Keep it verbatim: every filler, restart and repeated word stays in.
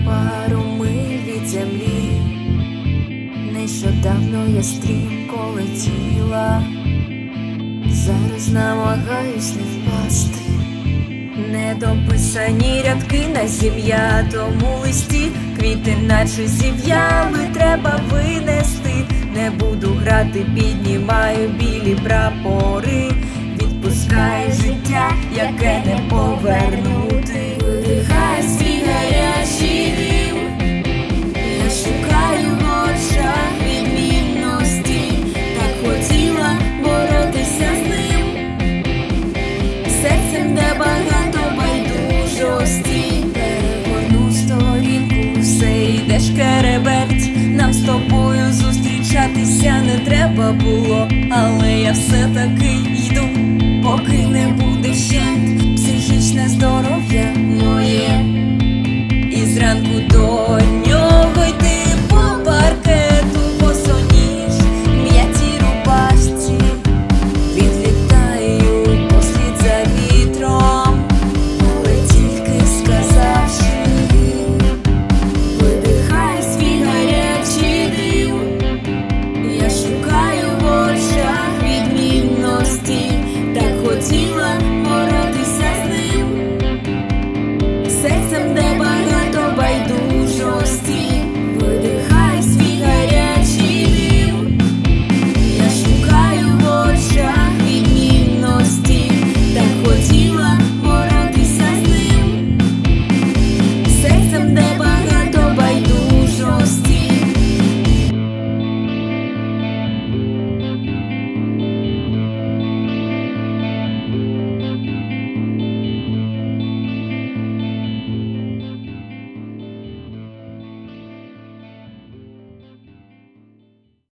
пару миль від землі. Нещодавно я стрімко летіла, зараз намагаюсь не впасти. Недописані рядки на зім'ятому листі, квіти наче зів'яли, треба винести. Не буду грати, піднімаю білі прапори, відпускаю життя, яке не повернути. Видихай свій гарячий дим, я шукаю в очах відмінності, так хотіла боротися з ним, серцем де багато байдужості. Перегорну сторінку, все йде шкереберть, нам з тобою зустрічатися не треба було, але я все-таки йду, поки не буде вщент психічне здоров'я моє. І зранку до нього йти по паркету, босоніж, м'ятій рубашці, відлітаю послід за вітром, але тільки сказавши, видихай свій гарячий дим, я шукаю в очах відмінності, так хотіла